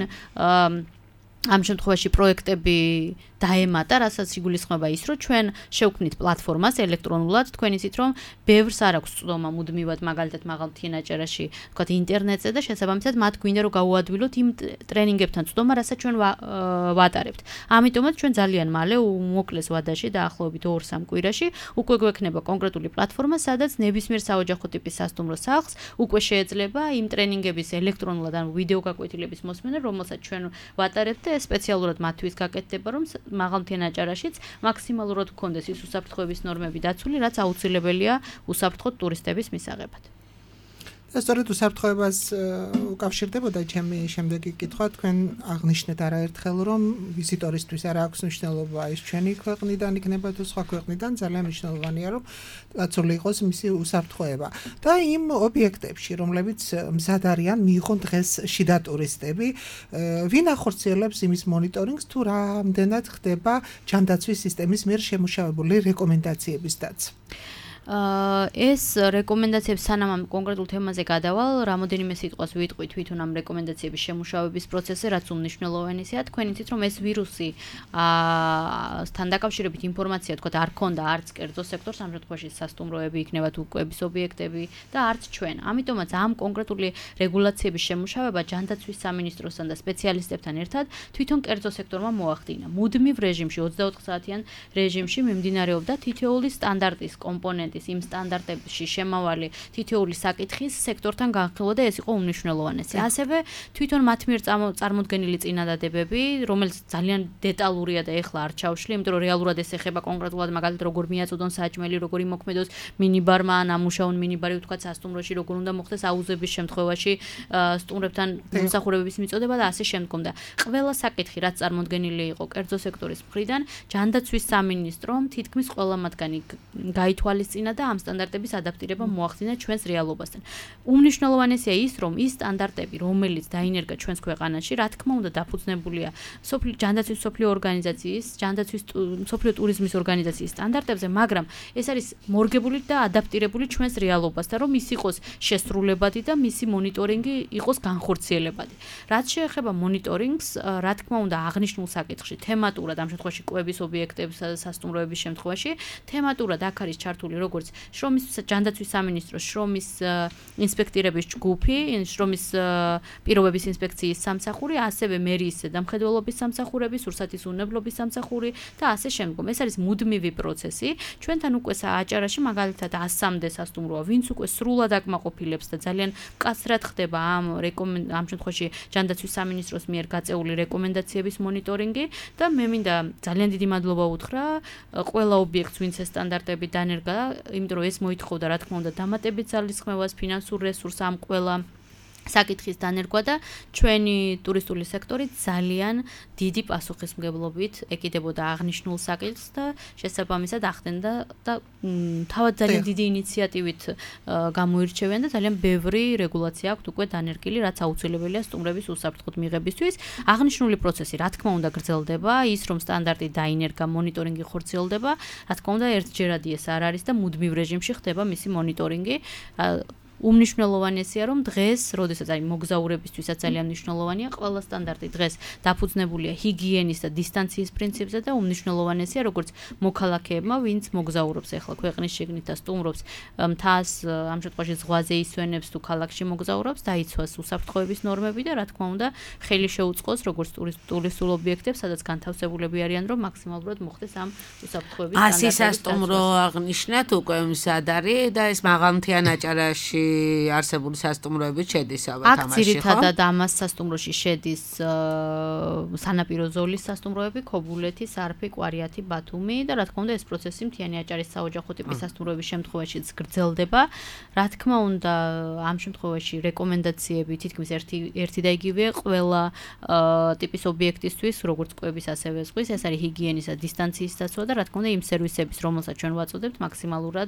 ამ შემთხვევაში პროექტები დაემატა, რასაც იგულისხმება ის, რომ ჩვენ შევქმნით პლატფორმას ელექტრონულად, თქვენ იცით, რომ ბევრს არ აქვს წვდომა მუდმივად მაგალითად მაღალ თინაჭერაში, ვთქვათ, ინტერნეტზე და შესაბამისად მათ გვინდა რომ გავუადვილოთ იმ ტრენინგებთან წვდომა, რასაც ჩვენ ვატარებთ. ამიტომაც ჩვენ ძალიან მალე უმოკლეს ვადაში დაახლოებით 2-3 კვირაში უკვე გვექნება კონკრეტული პლატფორმა, სადაც ნებისმიერ საოჯახო ტიპის სასტუმრო სახლს უკვე შეეძლება იმ ტრენინგების ელექტრონულად ან ვიდეო გაკვეთილების მოსმენა, რომელსაც ჩვენ ვატარებთ და სპეციალურად მათთვის გაკეთდება, რომ მაღალთენაჭარაშიც მაქსიმალურად გქონდეს ის უსაფრთხოების ნორმები დაცული, რაც აუცილებელია უსაფრთხო ტურისტების მისაღებად. სწორედ უსაფრთხოებას უკავშირდებოდა ჩემი შემდეგი კითხვა, თქვენ აღნიშნეთ არაერთხელ, რომ ვიზიტორისთვის არ აქვს მნიშვნელობა ის ჩვენი ქვეყნიდან იქნება თუ სხვა ქვეყნიდან, ძალიან მნიშვნელოვანია, რომ დაცული იყოს მისი უსაფრთხოება. და იმ ობიექტებში, რომლებიც მზად არიან, მიიღონ დღეს შიდა ტურისტები, ვინ ახორციელებს იმის მონიტორინგს თუ რამდენად ხდება ჯანდაცვის სისტემის მიერ შემუშავებული რეკომენდაციების დაცვა? ეს რეკომენდაციები სანამ ამ კონკრეტულ თემაზე გადავალ, რამოდენიმე სიტყვას ვიტყვი თვითონ ამ რეკომენდაციების შემუშავების პროცესზე, რაც უმნიშვნელოვანესია. თქვენ იცით, რომ ეს ვირუსი თან დაკავშირებით ინფორმაცია თქვა არ ქონდა არც კერძო სექტორს, ამ შემთხვევაში სასტუმროები იქნება თუ კვების ობიექტები და არც ჩვენ. ამიტომაც ამ კონკრეტული რეგულაციების შემუშავება ჯანდაცვის სამინისტროსთან და სპეციალისტებთან ერთად თვითონ კერძო სექტორმა მოახდინა. მუდმივ რეჟიმში 24 საათიან რეჟიმში მიმდინარეობდა თითოეული სტანდარტის კომპონენტი იმ სტანდარტებში შემავალი თითოეული საკითხის სექტორთან განხილვა და ეს იყო უმნიშვნელოვანესი. ასევე თვითონ მათ მიერ წარმოდგენილი წინადადებები, რომელიც ძალიან დეტალურია და ეხლა არ ჩავშლი, იმიტომ რომ რეალურად ეს ეხება კონკრეტულად მაგალითად როგორ მიაწოდონ საჭმელი, როგორ იმოქმედოს მინიბარმა ან ამუშაონ მინიბარი ვთქვათ სასტუმროში, როგორ უნდა მოხდეს აუზების შემთხვევაში სტუმრებთან მომსახურებების მიწოდება და ასე შემდგომ და ყველა საკითხი რაც წარმოდგენილი იყო კერძო სექტორის მხრიდან ჯანდაცვის სამინისტრომ თითქმის ყველა მათგანი გაითვალისწინა და ამ სტანდარტების ადაპტირება მოახდინა ჩვენს რეალობასთან. უმნიშვნელოვანესია ის, რომ ის სტანდარტები, რომელიც დაინერგა ჩვენს ქვეყანაში, რა თქმა უნდა დაფუძნებულია ჯანდაცვის მსოფლიო ორგანიზაციის, ჯანდაცვის მსოფლიო ტურიზმის ორგანიზაციის სტანდარტებზე, მაგრამ ეს არის მორგებული და ადაპტირებული ჩვენს რეალობასთან, რომ ის იყოს შესრულებადი და მისი მონიტორინგი იყოს განხორციელებადი. რაც შეეხება მონიტორინგს, რა თქმა უნდა აღნიშნულ საკითხში, თემატურად ამ შემთხვევაში კვების ობიექტების სასტუმროების შემთხვევაში, თემატურად აქ არის ჩართული როგორც შრომის ჯანდაცვის სამინისტროს შრომის ინსპექტირების ჯგუფი, შრომის პირობების ინსპექციის სამსახური, ასევე მერიის ზედამხედველობის სამსახურები, სურსათის უნებლობის სამსახური და ასე შემდგომ. ეს არის მუდმივი პროცესი. ჩვენთან უკვე აჭარაში მაგალითად 100-მდე სასტუმროა, ვინც უკვე სრულად აკმაყოფილებს და ძალიან მკაცრად ხდება ამ შემთხვევაში ჯანდაცვის სამინისტროს მიერ გაწეული რეკომენდაციების მონიტორინგი და მე მინდა ძალიან დიდი მადლობა უთხრა ყველა ობიექტს, ვინც ეს სტანდარტები დანერგა, იმიტომ რომ ეს მოითხოვდა რა თქმა უნდა დამატებით ძალისხმევას, ფინანსურ რესურსს ამ ყველა საკითხის დანერგვა და ჩვენი ტურისტული სექტორი ძალიან დიდი პასუხისმგებლობით ეკიდებოდა აღნიშნულ საკითხს და შესაბამისად ახდენდა და თავად ძალიან დიდი ინიციატივით გამოირჩევიან და ძალიან ბევრი რეგულაცია აქვს უკვე დანერგილი, რაც აუცილებელია სტუმრების უსაფრთხოდ მიღებისთვის. აღნიშნული პროცესი რა თქმა უნდა გრძელდება, ის რომ სტანდარტი დაინერგა, მონიტორინგი ხორციელდება, რა თქმა უნდა ერთჯერადი ეს არ არის და მუდმივ რეჟიმში ხდება მისი მონიტორინგი. უმნიშვნელოვანესია რომ დღეს, როდესაც აი მოგზაურებისთვისაც ძალიან მნიშვნელოვანია, ყველა სტანდარტი დღეს დაფუძნებულია ჰიგიენის და დისტანციის პრინციპზე და უმნიშვნელოვანესია როგორც მოქალაქეებმა, ვინც მოგზაურობს ახლა ქვეყნის შიგნით და სტუმრობს მთას, ამ შემთხვევაში ზღვაზე ისვენებს თუ ქალაქში მოგზაურობს, დაიცვას უსაფრთხოების ნორმები და რა თქმა უნდა, ხელი შეუწყოს როგორც ტურისტულ ობიექტებს, სადაც განთავსებულები არიან, რომ მაქსიმალურად მოხდეს ამ უსაფრთხოების სტანდარტების. 100 სასტუმრო აღნიშნეთ უკვე მზად არის და ეს მაღალმთიან აჭარაში არსებული სასტუმროები შედის ალბათ ამაში, ხო? აქ ძირითადად ამას სასტუმროში შედის სანაპირო ზოლის სასტუმროები, ქობულეთი, სარფი, კვარიათი, ბათუმი და რა თქმა უნდა ეს პროცესი მთიანი აჭარის საოჯახო ტიპის სასტუმროების შემთხვევაშიც გრძელდება. რა თქმა უნდა ამ შემთხვევაში რეკომენდაციები თითქმის ერთი და იგივეა ყველა ტიპის ობიექტისთვის, როგორც კვების ასევე ზღვის, ეს არის ჰიგიენის და დისტანციის დაცვა და რა თქმა უნდა იმ სერვისების, რომელსაც ჩვენ ვაწოდებთ მაქსიმალურად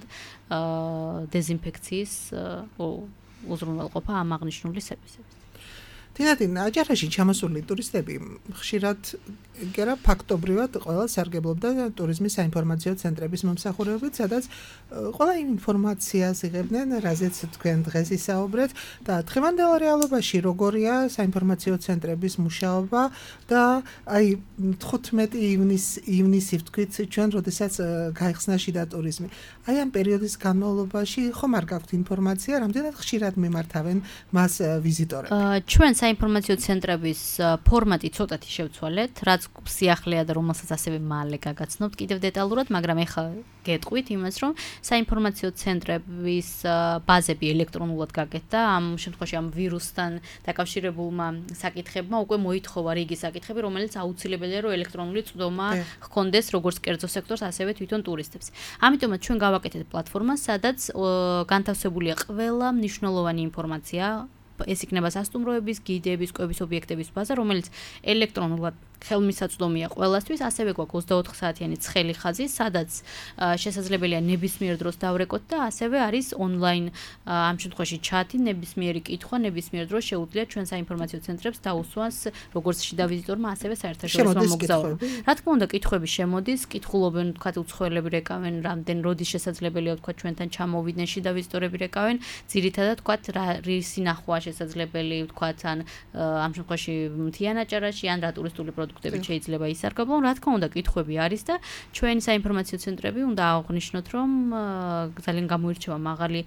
დეზინფექციის უზრუნველყოფა ამ აღნიშნული სერვისების. თინათინ აჭარაში ჩამოსული ტურისტები ხშირად გერა ფაქტობრივად ყველა სარგებლობდა ტურიზმის საინფორმაციო ცენტრების მომსახურებით, სადაც ყველა იმ ინფორმაციას იღებდნენ, რაზეც თქვენ დღეს ისაუბრეთ და დღევანდელ რეალობაში როგორია საინფორმაციო ცენტრების მუშაობა და აი 15 ივნისი ვთქვით ჩვენ, როდესაც გაიხსნა შიდა ტურიზმი. აი ამ პერიოდის განმავლობაში ხომ არ გაქვთ ინფორმაცია, რამდენად ხშირად მიმართავენ მას ვიზიტორები? ჩვენ საინფორმაციო ცენტრების ფორმატი ცოტათი შევცვალეთ, რაც სიახლეა და რომელსაც ასევე მალე გაგაცნობთ კიდევ დეტალურად, მაგრამ ეხლა გეტყვით იმას, რომ საინფორმაციო ცენტრების ბაზები ელექტრონულად გაკეთდა, ამ შემთხვევაში ამ ვირუსთან დაკავშირებულმა საკითხებმა უკვე მოითხოვა რიგი საკითხები, რომელიც აუცილებელია, რომ ელექტრონული წვდომა ჰქონდეს როგორც კერძო სექტორს, ასევე თვითონ ტურისტებს. ამიტომაც ჩვენ გავაკეთეთ პლატფორმა, სადაც განთავსებულია ყველა მნიშვნელოვანი ინფორმაცია, ეს იქნება სასტუმროების, გიდების, კვების ობიექტების ბაზა, რომელიც ელექტრონულად ხელმისაწვდომია ყველასთვის, ასევე გვაქვს 24 საათიანი ცხელი ხაზი, სადაც შესაძლებელია ნებისმიერ დროს დავრეკოთ და ასევე არის ონლაინ ამ შემთხვევაში ჩატი, ნებისმიერი კითხვა, ნებისმიერ დროს შეუძლია ჩვენ საინფორმაციო ცენტრებს დაუსვას როგორც შიდა ვიზიტორმა, ასევე საერთაშორისო მოგზაურმა. რა თქმა უნდა, კითხვები შემოდის, კითხულობენ, თქვა უცხოელები რეკავენ, რამდენ როდის შესაძლებელია თქვა ჩვენთან ჩამოვიდნენ შიდა ვიზიტორები რეკავენ, ძირითადად თქვა რისი ნახვა შესაძლებელი თქვა ან ამ შემთხვევაში მთიანაჭარაში ან რა ტურისტული პროდუქტები შეიძლება ისარგებლონ, რა თქმა უნდა, კითხვები არის და ჩვენი საინფორმაციო ცენტრები უნდა აღვნიშნოთ, რომ ძალიან გამოირჩევა მაღალი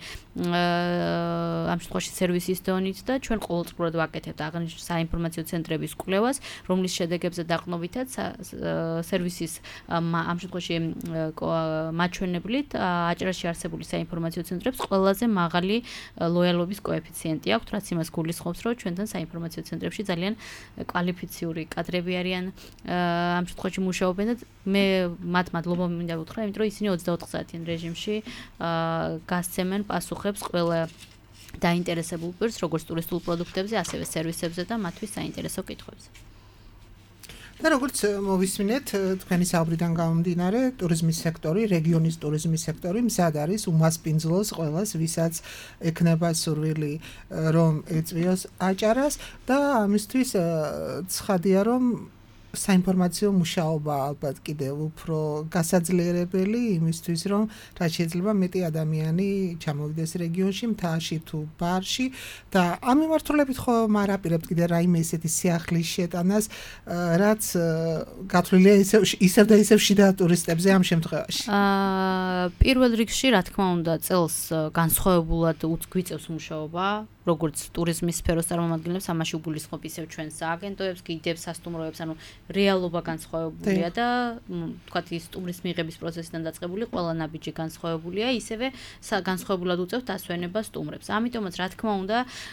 ამ შემთხვევაში სერვისის დონით და ჩვენ ყოველწლიურად ვაკეთებთ აღნიშნულ საინფორმაციო ცენტრების კვლევას, რომლის შედეგებზე დაყრდნობითაც სერვისის ამ შემთხვევაში მაჩვენებლით აჭარაში არსებული საინფორმაციო ცენტრებს ყველაზე მაღალი ლოიალობის კოეფიციენტი აქვთ, რაც იმას გულისხმობს, რომ ჩვენთან საინფორმაციო ცენტრებში ძალიან კვალიფიციური კადრები არიან ამ შემთხვევაში მუშაობენ და მე მათ მადლობა მინდა ვუთხრა, იმიტომ რომ ისინი 24 საათიან რეჟიმში გასცემენ პასუხებს ყველა დაინტერესებულ პირს, როგორც ტურისტულ პროდუქტებზე, ასევე სერვისებზე და მათთვის საინტერესო კითხვებზე. და როგორც მოვისმინეთ, თქვენი საუბრიდან გამომდინარე, ტურიზმის სექტორი, რეგიონის ტურიზმის სექტორი მზად არის უმასპინძლოს ყველას, ვისაც ექნება სურვილი, რომ ეწვიოს აჭარას და ამისთვის ცხადია, რომ საინფორმაციო მუშაობა ალბათ კიდევ უფრო გასაძლიერებელი იმისთვის, რომ რაც შეიძლება მეტი ადამიანი ჩამოვიდეს რეგიონში, მთაში თუ ბარში და ამ მიმართულებით ხო მარაპირებთ კიდე რაიმე ესეთი სიახლის შეტანას, რაც გათვლილია ისევ და ისევ შიდა ტურისტებზე ამ შემთხვევაში. პირველ რიგში, რა თქმა უნდა, წელს განსხვავებულად გვიწევს მუშაობა, როგორც ტურიზმის სფეროს წარმომადგენლებს, ამაში უგულისხმობ ისევ ჩვენს აგენტოებს, გიდებს, სასტუმროებს, ანუ რეალობა განსხვავებულია და თქვათ ის ტურის მიღების პროცესიდან დაწყებული ყველა ნაბიჯი განსხვავებულია, ისევე განსხვავებულად უწევთ დასვენებას სტუმრებს. ამიტომაც რა თქმა უნდა,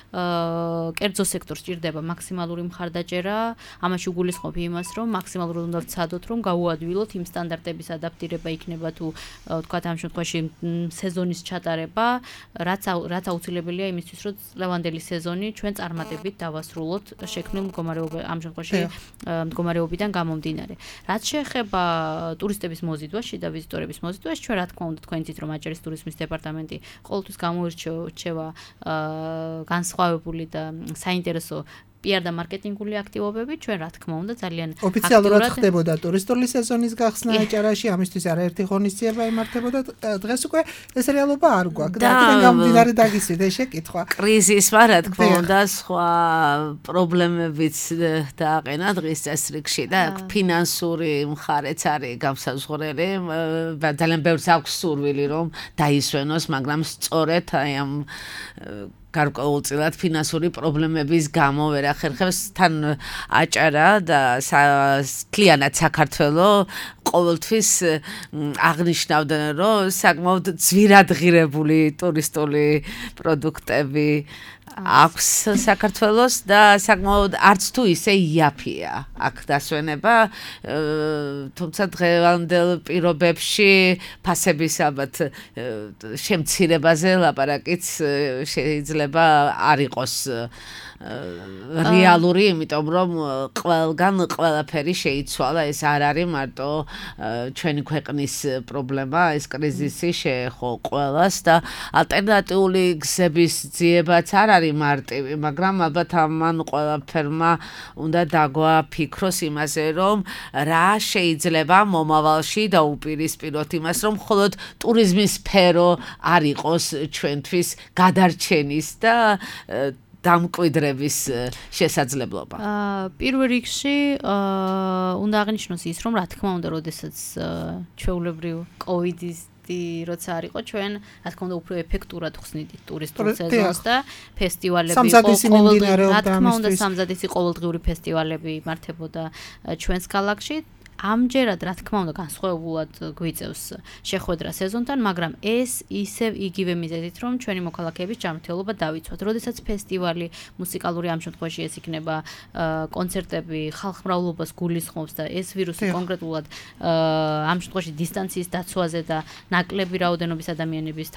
კერძო სექტორს სჭირდება მაქსიმალური მხარდაჭერა, ამაში უგულისხმობ იმას, რომ მაქსიმალურად უნდა ვცადოთ, რომ გავუადვილოთ იმ სტანდარტების ადაპტირება იქნება თუ თქვათ ამ შემთხვევაში სეზონის ჩატარება, რაც აუცილებელია იმისთვის, რომ ლევანდელი სეზონი ჩვენ წარმატებით დავასრულოთ შექმნილ ამ შემთხვევაში მდგომარეობიდან გამომდინარე. რაც შეეხება ტურისტების მოზიდვას, შიდა ვიზიტორების მოზიდვას, ჩვენ რა თქმა უნდა თქვენ იცით, რომ აჭარის ტურიზმის დეპარტამენტი ყოველთვის გამოირჩევა განსხვავებული და საინტერესო PR და მარკეტინგული აქტივობები, ჩვენ რა თქმა უნდა ძალიან ოფიციალურად ხდებოდა ტურისტული სეზონის გახსნა აჭარაში, ამისთვის არაერთი ღონისძიება იმართებოდა, დღეს უკვე ეს რეალობა არ გვაქვს და აქედან გამომდინარე დაგისვით ეს შეკითხვა. კრიზისმა რა თქმა უნდა სხვა პრობლემებიც დააყენა დღის წესრიგში და ფინანსური მხარეც არის გამსაზღვრელი, ძალიან ბევრს აქვს სურვილი რომ დაისვენოს, მაგრამ სწორედ აი ამ გარკვეულწილად ფინანსური პრობლემების გამო ვერ ახერხებს თან აჭარა და მთლიანად საქართველოს ყოველთვის აღნიშნავდნენ, რომ საკმაოდ ძვირადღირებული ტურისტული პროდუქტები აქვს საქართველოს და საკმაოდ არც თუ ისე იაფია აქ დასვენება, თუმცა დღევანდელ პირობებში ფასების ალბათ შემცირებაზე ლაპარაკიც შეიძლება არ იყოს რეალური, იმიტომ რომ ყველგან ყველაფერი შეიცვალა, ეს არ არის მარტო ჩვენი ქვეყნის პრობლემა, ეს კრიზისი შეეხო ყველას და ალტერნატიული გზების ძიებაც არ არის მარტივი, მაგრამ ალბათ ამან ყველაფერმა უნდა დაგვაფიქროს იმაზე, რომ რა შეიძლება მომავალში დაუპირისპიროთ იმას, რომ მხოლოდ ტურიზმის სფერო არ იყოს ჩვენთვის გადარჩენის და დამკვიდრების შესაძლებლობა. პირველ რიგში უნდა აღნიშნოს ის, რომ რა თქმა უნდა, როდესაც ჩვეულებრივ კოვიდის ფესტი როცა არ იყო ჩვენ რა თქმა უნდა უფრო ეფექტურად ხსნიდით ტურისტულ სეზონს და ფესტივალები იყო რა თქმა უნდა სამზადისი ყოველდღიური ფესტივალები იმართებოდა ჩვენს ქალაქში ამჯერად რა თქმა უნდა განსხვავებულად გვიწევს შეხვედრა სეზონთან, მაგრამ ეს ისევ იგივე მიზეზით, რომ ჩვენი მოქალაქეების ჯანმრთელობა დავიცვათ. როდესაც ფესტივალი მუსიკალური ამ შემთხვევაში ეს იქნება კონცერტები ხალხმრავლობას გულისხმობს და ეს ვირუსი კონკრეტულად ამ შემთხვევაში დისტანციის დაცვაზე და ნაკლები რაოდენობის ადამიანების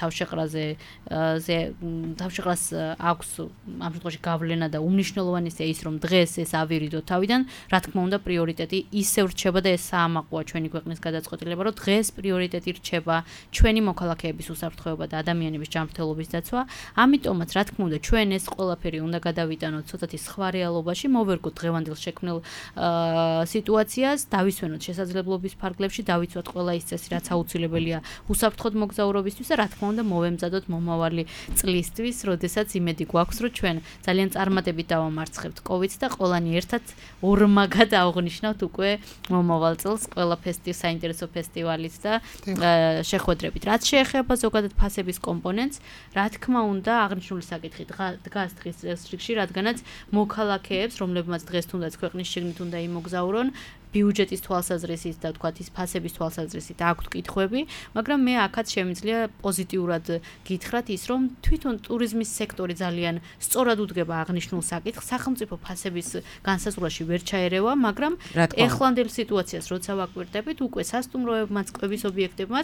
თავშეყრას აქვს ამ შემთხვევაში გავლენა და უმნიშვნელოვანესია ის, რომ დღეს ეს ავირიდო თავიდან, რა თქმა უნდა პრიორიტეტი ისევ რჩება ეს საამაყოა ჩვენი ქვეყნის გადაწყვეტილება, რომ დღეს პრიორიტეტი რჩება ჩვენი მოქალაქეების უსაფრთხოება და ადამიანების ჯანმრთელობის დაცვა. ამიტომაც, რა თქმა უნდა, ჩვენ ეს ყველაფერი უნდა გადავიტანოთ ცოტათი სხვა რეალობაში, მოვერგოთ დღევანდელ შექმნილ სიტუაციას, დავისვენოთ შესაძლებლობის ფარგლებში, დავიცვათ ყველა ის წესი, რაც აუცილებელია უსაფრთხოდ მოგზაურობისთვის და რა თქმა უნდა, მოვემზადოთ მომავალი წლისთვის, როდესაც იმედი გვაქვს, რომ ჩვენ ძალიან წარმატებით დავამარცხებთ COVID-ს და ყველანი ერთად ორმაგად აღნიშნავთ უკვე მომავალ წელს ყველა საინტერესო ფესტივალით და შეხვედრებით. რაც შეეხება ზოგადად ფასების კომპონენტს, რა თქმა უნდა, აღნიშნული საკითხი დგას დღის წესრიგში, რადგანაც მოქალაქეებს, რომლებმაც დღეს თუნდაც ქვეყნის შიგნით უნდა იმოგზაურონ, ბიუჯეტის თვალსაზრისით და თქვათ ის ფასების თვალსაზრისით აქვთ კითხვები, მაგრამ მე აქაც შემიძლია პოზიტიურად გითხრათ ის, რომ თვითონ ტურიზმის სექტორი ძალიან სწორად უდგება აღნიშნულ საკითხს, სახელმწიფო ფასების განსაზღვრაში ვერ ჩაერევა, მაგრამ ეხლანდელ სიტუაციას როცა ვაკვირდებით, უკვე სასტუმროებმაც, კვების ობიექტებმაც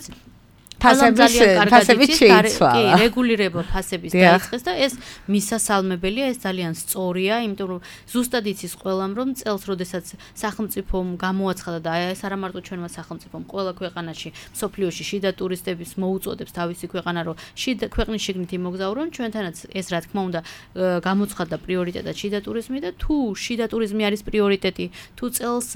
ფასები შეიცვალა. კი, რეგულირება ფასების დაიწყეს და ეს მისასალმებელია, ეს ძალიან სწორია, იმიტომ რომ ზუსტად იცის ყველამ, რომ წელს, როდესაც სახელმწიფომ გამოაცხადა და ეს არა მარტო ჩვენმა სახელმწიფომ, ყველა ქვეყანაში, მსოფლიოში შიდა ტურისტების მოუწოდებს თავისი ქვეყანა, რომ ქვეყნის შიგნით იმოგზაურონ, ჩვენთანაც ეს რა თქმა უნდა გამოცხადდა პრიორიტეტად შიდა ტურიზმი და თუ შიდა ტურიზმი არის პრიორიტეტი, თუ წელს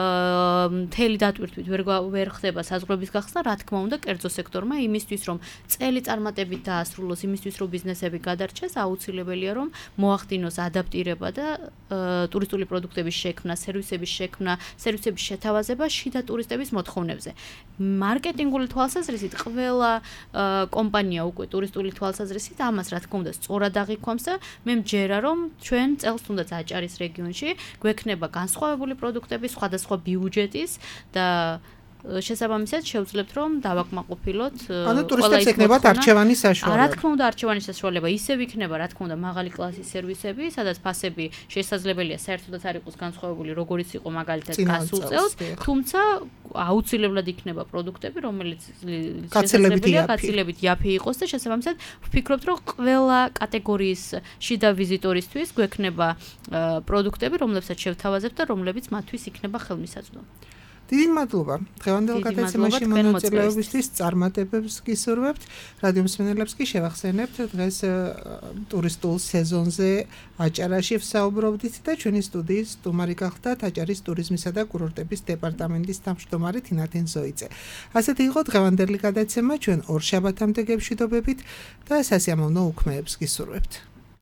მთელი დატვირთვით ვერ ხდება საზღვრების გახსნა, რა თქმა უნდა, კერძო სექტორმა იმისთვის, რომ წელი წარმატებით დაასრულოს, იმისთვის, რომ ბიზნესები გადარჩეს, აუცილებელია, რომ მოახდინოს ადაპტირება და ტურისტული პროდუქტების შექმნა, სერვისების შეთავაზება შიდა ტურისტების მოთხოვნებზე. მარკეტინგული თვალსაზრისით ყველა კომპანია უკვე ტურისტული თვალსაზრისით ამას რა თქმა უნდა სწორად აღიქვამს და მე მჯერა, რომ ჩვენ წელს თუნდაც აჭარის რეგიონში გვექნება განსხვავებული პროდუქტები სხვადასხვა ბიუჯეტის და შესაბამისად შევძლებთ რომ დავაკმაყოფილოთ ანუ ტურისტებს ეკნებათ არჩევანი საშუალება. რა თქმა უნდა არჩევანი საშუალება ისევ იქნება, რა თქმა უნდა მაღალი კლასის სერვისები, სადაც ფასები შესაძლებელია საერთოდაც არ იყოს განსხვავებული, როგორიც იყო მაგალითად გასულ წელს, თუმცა აუცილებლად იქნება პროდუქტები, რომელიც შესაძლებელია გაცილებით იაფი იყოს და შესაბამისად ვფიქრობთ, რომ ყველა კატეგორიის შიდა ვიზიტორისთვის გვექნება პროდუქტები, რომლებსაც შევთავაზებთ და რომლებიც მათთვის იქნება ხელმისაწვდომი. დიდი მადლობა. დღევანდელ გადაცემაში მონაწილეობისთვის წარმატებებს გისურვებთ. რადიო მსმენელებს კი შევახსენებთ დღეს ტურისტულ სეზონზე აჭარაში ვსაუბრობდით და ჩვენი სტუდიის სტუმარი გახდათ აჭარის ტურიზმისა და კურორტების დეპარტამენტის თავმჯდომარე თინათინ ზოიცე. ასეთი იყო დღევანდელი გადაცემა, ჩვენ ორ შაბათამდე გეშვიდობებით და სასიამოვნო უქმეებს გისურვებთ.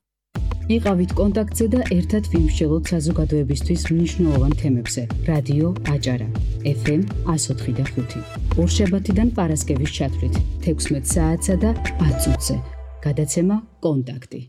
იყავით კონტაქტზე და ერთად ვიმსჯელოთ საზოგადოებისთვის მნიშვნელოვან თემებზე. რადიო აჭარა FM 104.5. ორშაბათიდან პარასკევის ჩათვლით 16 საათსა და 10 წუთზე. გადაცემა კონტაქტი.